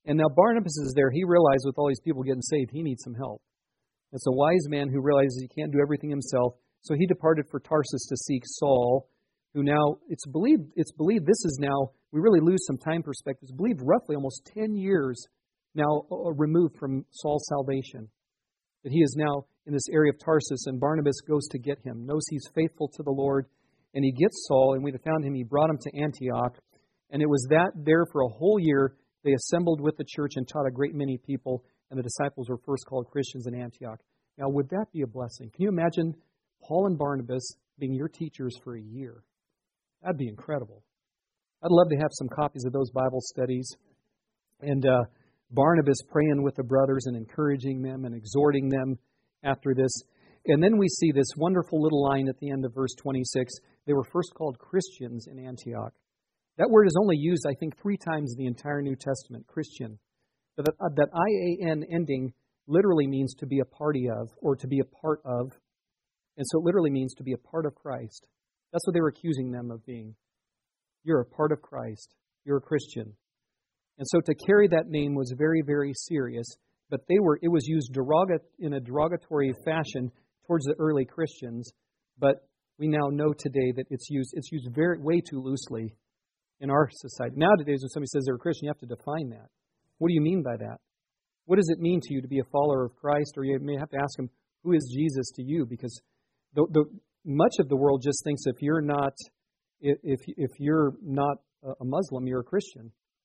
S1: And now Barnabas is there. He realized with all these people getting saved, he needs some help. It's a wise man who realizes he can't do everything himself. So he departed for Tarsus to seek Saul, who now, it's believed, it's believed this is now, we really lose some time perspective. It's believed roughly almost ten years now removed from Saul's salvation. That he is now in this area of Tarsus, and Barnabas goes to get him, knows he's faithful to the Lord, and he gets Saul, and we found him, he brought him to Antioch. And it was that there for a whole year, they assembled with the church and taught a great many people, and the disciples were first called Christians in Antioch. Now, would that be a blessing? Can you imagine Paul and Barnabas being your teachers for a year? That'd be incredible. I'd love to have some copies of those Bible studies. And uh, Barnabas praying with the brothers and encouraging them and exhorting them after this. And then we see this wonderful little line at the end of verse twenty-six. They were first called Christians in Antioch. That word is only used, I think, three times in the entire New Testament, Christian. But that, uh, that I A N ending literally means to be a party of, or to be a part of. And so it literally means to be a part of Christ. That's what they were accusing them of being. You're a part of Christ. You're a Christian. And so to carry that name was very, very serious. But they were it was used derogat, in a derogatory fashion towards the early Christians. But we now know today that it's used it's used very way too loosely in our society. Nowadays, when somebody says they're a Christian, you have to define that. What do you mean by that? What does it mean to you to be a follower of Christ? Or you may have to ask them, who is Jesus to you? Because the, the, much of the world just thinks if you're not if if you're not a Muslim, you're a Christian.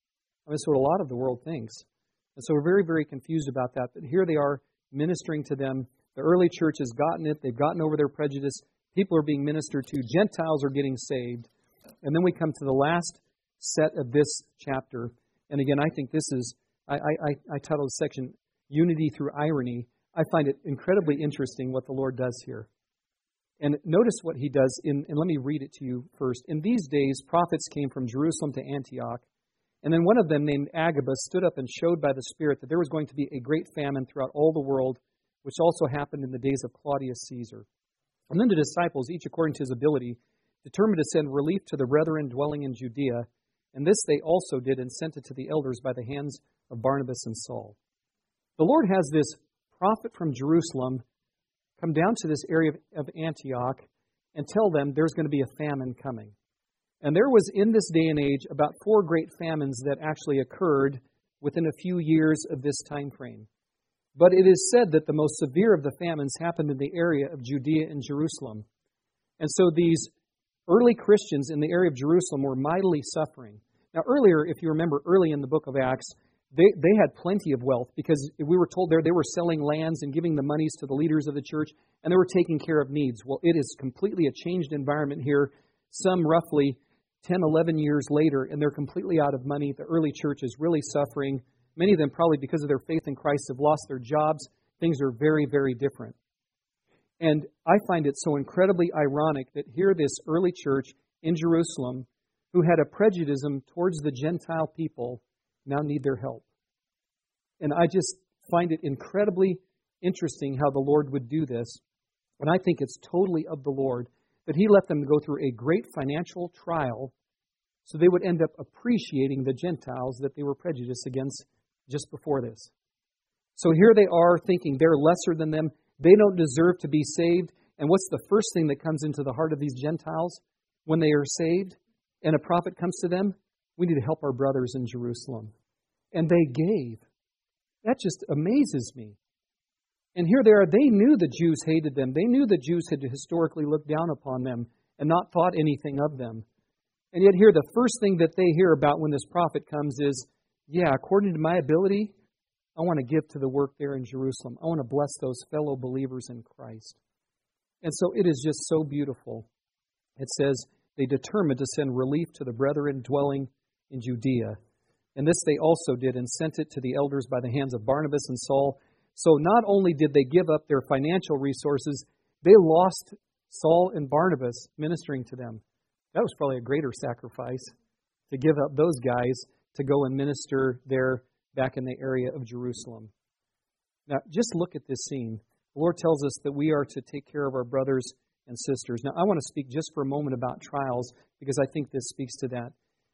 S1: I mean, that's what a lot of the world thinks. And so we're very, very confused about that. But here they are ministering to them. The early church has gotten it. They've gotten over their prejudice. People are being ministered to. Gentiles are getting saved. And then we come to the last set of this chapter. And again, I think this is, I, I, I titled the section, Unity Through Irony. I find it incredibly interesting what the Lord does here. And notice what he does, in, and let me read it to you first. In these days, prophets came from Jerusalem to Antioch. And then one of them, named Agabus, stood up and showed by the Spirit that there was going to be a great famine throughout all the world, which also happened in the days of Claudius Caesar. And then the disciples, each according to his ability, determined to send relief to the brethren dwelling in Judea. And this they also did, and sent it to the elders by the hands of Barnabas and Saul. The Lord has this prophet from Jerusalem come down to this area of Antioch and tell them there's going to be a famine coming. And there was in this day and age about four great famines that actually occurred within a few years of this time frame. But it is said that the most severe of the famines happened in the area of Judea and Jerusalem. And so these early Christians in the area of Jerusalem were mightily suffering. Now earlier, if you remember, early in the book of Acts, they, they had plenty of wealth because we were told there they were selling lands and giving the monies to the leaders of the church, and they were taking care of needs. Well, it is completely a changed environment here, some roughly ten, eleven years later, and they're completely out of money. The early church is really suffering. Many of them, probably because of their faith in Christ, have lost their jobs. Things are very, very different. And I find it so incredibly ironic that here this early church in Jerusalem, who had a prejudice towards the Gentile people, now need their help. And I just find it incredibly interesting how the Lord would do this. And I think it's totally of the Lord that He let them go through a great financial trial so they would end up appreciating the Gentiles that they were prejudiced against just before this. So here they are thinking they're lesser than them. They don't deserve to be saved. And what's the first thing that comes into the heart of these Gentiles when they are saved and a prophet comes to them? We need to help our brothers in Jerusalem. And they gave. That just amazes me. And here they are. They knew the Jews hated them. They knew the Jews had historically looked down upon them and not thought anything of them. And yet here the first thing that they hear about when this prophet comes is, yeah, according to my ability, I want to give to the work there in Jerusalem. I want to bless those fellow believers in Christ. And so it is just so beautiful. It says they determined to send relief to the brethren dwelling in Judea. And this they also did, and sent it to the elders by the hands of Barnabas and Saul. So not only did they give up their financial resources, they lost Saul and Barnabas ministering to them. That was probably a greater sacrifice, to give up those guys to go and minister there back in the area of Jerusalem. Now, just look at this scene. The Lord tells us that we are to take care of our brothers and sisters. Now, I want to speak just for a moment about trials, because I think this speaks to that.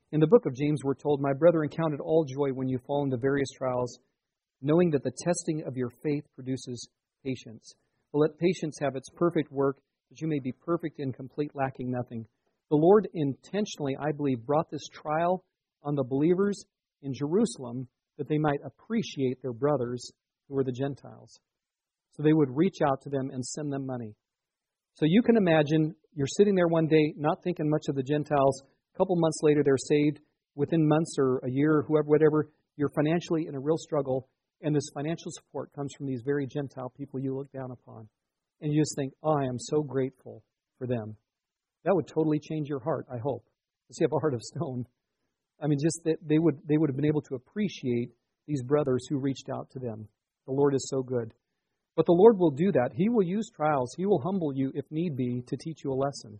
S1: In the book of James, we're told, "My brethren, count it all joy when you fall into various trials, knowing that the testing of your faith produces patience. But let patience have its perfect work, that you may be perfect and complete, lacking nothing." The Lord intentionally, I believe, brought this trial on the believers in Jerusalem that they might appreciate their brothers who were the Gentiles. So they would reach out to them and send them money. So you can imagine you're sitting there one day not thinking much of the Gentiles. A couple months later, they're saved. Within months or a year or whoever, whatever, you're financially in a real struggle. And this financial support comes from these very Gentile people you look down upon. And you just think, oh, I am so grateful for them. That would totally change your heart, I hope. Because you have a heart of stone. I mean, just that they would they would have been able to appreciate these brothers who reached out to them. The Lord is so good. But the Lord will do that. He will use trials. He will humble you, if need be, to teach you a lesson.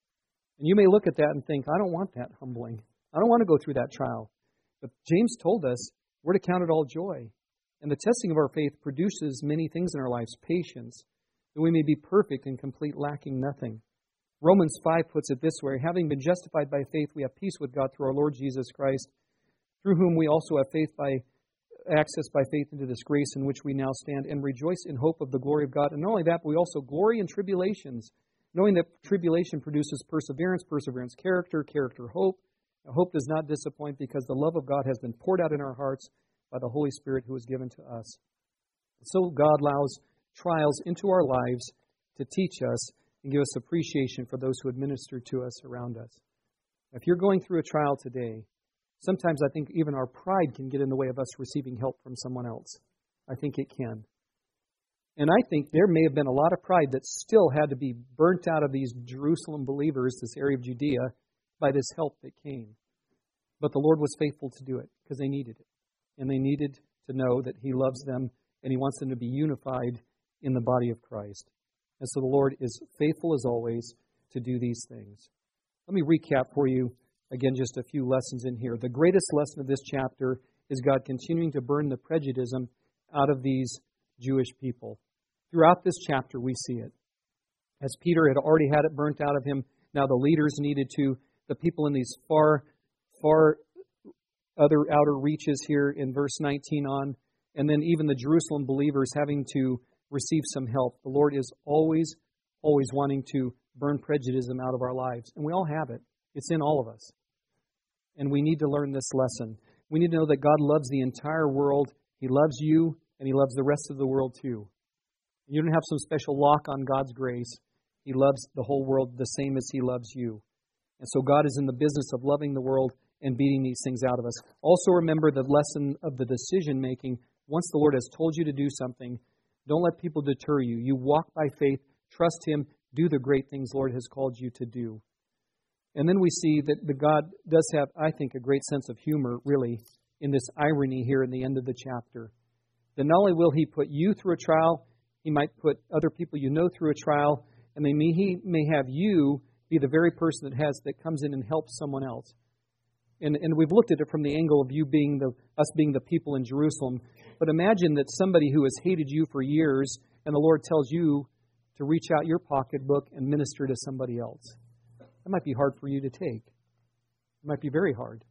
S1: And you may look at that and think, I don't want that humbling. I don't want to go through that trial. But James told us we're to count it all joy. And the testing of our faith produces many things in our lives. Patience, that we may be perfect and complete, lacking nothing. Romans five puts it this way: having been justified by faith, we have peace with God through our Lord Jesus Christ, through whom we also have faith by access by faith into this grace in which we now stand, and rejoice in hope of the glory of God. And not only that, but we also glory in tribulations, knowing that tribulation produces perseverance, perseverance character, character hope. Now, hope does not disappoint, because the love of God has been poured out in our hearts by the Holy Spirit who is given to us. So God allows trials into our lives to teach us and give us appreciation for those who administer to us around us. If you're going through a trial today, sometimes I think even our pride can get in the way of us receiving help from someone else. I think it can. And I think there may have been a lot of pride that still had to be burnt out of these Jerusalem believers, this area of Judea, by this help that came. But the Lord was faithful to do it because they needed it. And they needed to know that He loves them and He wants them to be unified in the body of Christ. And so the Lord is faithful as always to do these things. Let me recap for you, again, just a few lessons in here. The greatest lesson of this chapter is God continuing to burn the prejudice out of these Jewish people. Throughout this chapter, we see it. As Peter had already had it burnt out of him, now the leaders needed to, the people in these far, far other outer reaches here in verse nineteen on, and then even the Jerusalem believers having to receive some help. The Lord is always, always wanting to burn prejudice out of our lives. And we all have it. It's in all of us. And we need to learn this lesson. We need to know that God loves the entire world. He loves you, and He loves the rest of the world too. You don't have some special lock on God's grace. He loves the whole world the same as He loves you. And so God is in the business of loving the world and beating these things out of us. Also remember the lesson of the decision making. Once the Lord has told you to do something, don't let people deter you. You walk by faith, trust Him, do the great things the Lord has called you to do. And then we see that the God does have, I think, a great sense of humor, really, in this irony here in the end of the chapter. That not only will He put you through a trial, He might put other people you know through a trial, and they may, He may have you be the very person that has that comes in and helps someone else. And, and we've looked at it from the angle of you being the us being the people in Jerusalem. But imagine that somebody who has hated you for years, and the Lord tells you to reach out your pocketbook and minister to somebody else. That might be hard for you to take. It might be very hard.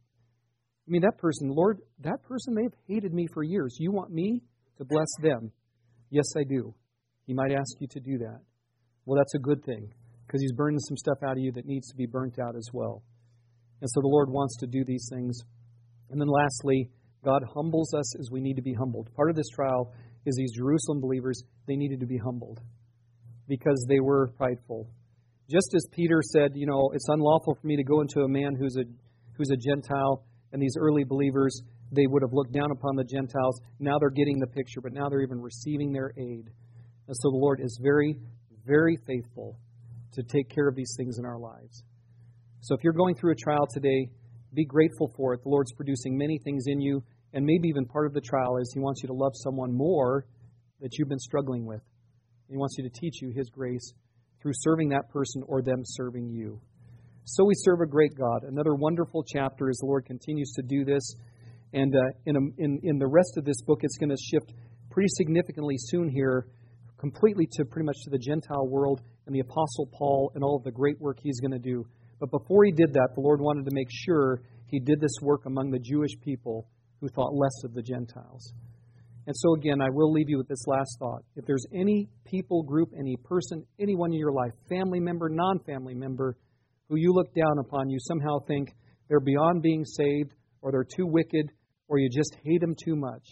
S1: I mean, that person, Lord, that person, they've hated me for years. You want me to bless them? Yes, I do. He might ask you to do that. Well, that's a good thing, because He's burning some stuff out of you that needs to be burnt out as well. And so the Lord wants to do these things. And then lastly, God humbles us as we need to be humbled. Part of this trial is these Jerusalem believers, they needed to be humbled because they were prideful. Just as Peter said, you know, it's unlawful for me to go into a man who's a who's a Gentile, and these early believers, they would have looked down upon the Gentiles. Now they're getting the picture, but now they're even receiving their aid. And so the Lord is very, very faithful to take care of these things in our lives. So if you're going through a trial today, be grateful for it. The Lord's producing many things in you, and maybe even part of the trial is He wants you to love someone more that you've been struggling with. He wants you to teach you His grace through serving that person or them serving you. So we serve a great God. Another wonderful chapter as the Lord continues to do this. And uh, in, a, in, in the rest of this book, it's going to shift pretty significantly soon here, completely to pretty much to the Gentile world and the Apostle Paul and all of the great work he's going to do. But before he did that, the Lord wanted to make sure He did this work among the Jewish people who thought less of the Gentiles. And so again, I will leave you with this last thought. If there's any people group, any person, anyone in your life, family member, non-family member, who you look down upon, you somehow think they're beyond being saved, or they're too wicked, or you just hate them too much,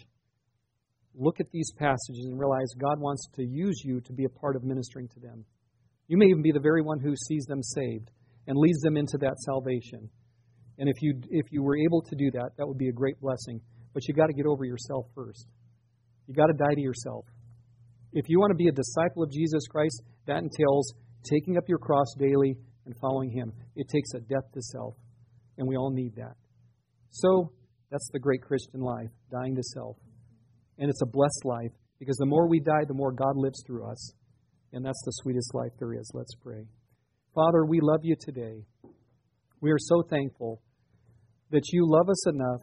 S1: look at these passages and realize God wants to use you to be a part of ministering to them. You may even be the very one who sees them saved and leads them into that salvation. And if you if you were able to do that, that would be a great blessing. But you got to get over yourself first. You got to die to yourself. If you want to be a disciple of Jesus Christ, that entails taking up your cross daily and following Him. It takes a death to self, and we all need that. So that's the great Christian life, dying to self. And it's a blessed life, because the more we die, the more God lives through us. And that's the sweetest life there is. Let's pray. Father, we love you today. We are so thankful that you love us enough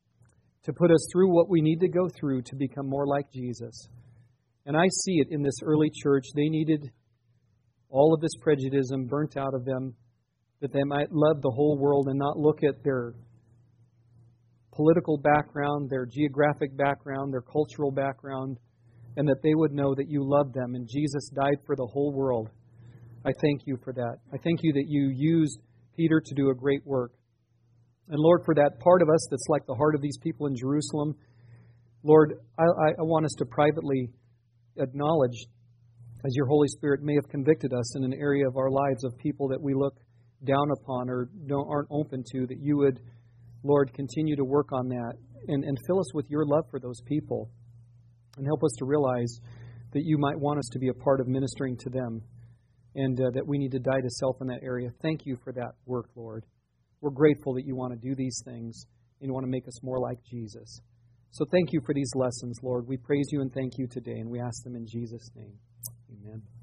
S1: to put us through what we need to go through to become more like Jesus. And I see it in this early church. They needed all of this prejudice burnt out of them, that they might love the whole world and not look at their political background, their geographic background, their cultural background, and that they would know that you love them and Jesus died for the whole world. I thank you for that. I thank you that you used Peter to do a great work. And Lord, for that part of us that's like the heart of these people in Jerusalem, Lord, I, I want us to privately acknowledge, as your Holy Spirit may have convicted us in an area of our lives of people that we look down upon or don't, aren't open to, that you would, Lord, continue to work on that and, and fill us with your love for those people. And help us to realize that you might want us to be a part of ministering to them, and uh, that we need to die to self in that area. Thank you for that work, Lord. We're grateful that you want to do these things and you want to make us more like Jesus. So thank you for these lessons, Lord. We praise you and thank you today, and we ask them in Jesus' name. Amen.